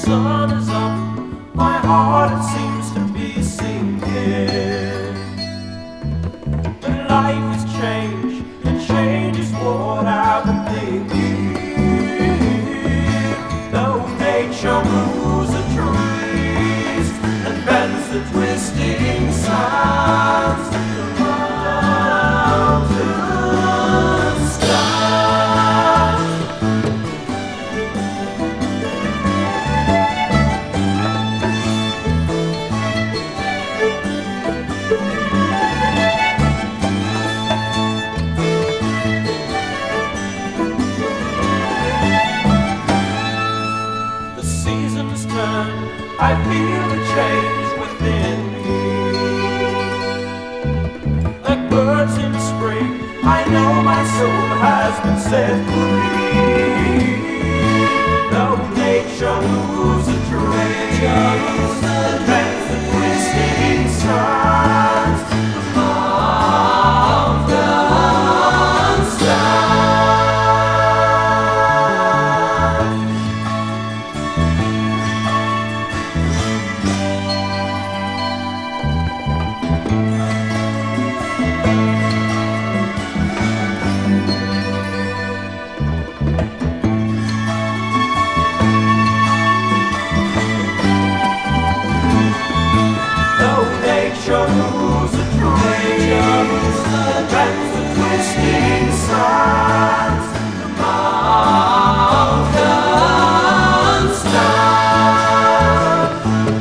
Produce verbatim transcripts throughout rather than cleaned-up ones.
sun is up, my heart it seems to be sinking. But life has changed, and change is what I've been thinking. Though nature moves the trees and bends the twisting sands, the mountains stand. The seasons turn, I feel a change within me. Like birds in spring, I know my soul has been set free. Though nature moves the trees and bends the twisting sands, the mountains stand. Nature moves the trees and bends the twisting sands, the mountains stand.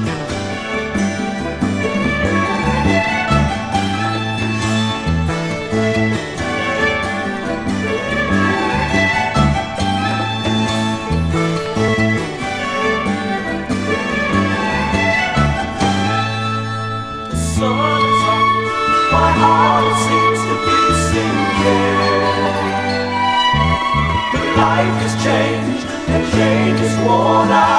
The sun is up, my heart seems to be sinking. But life has changed, and change is what I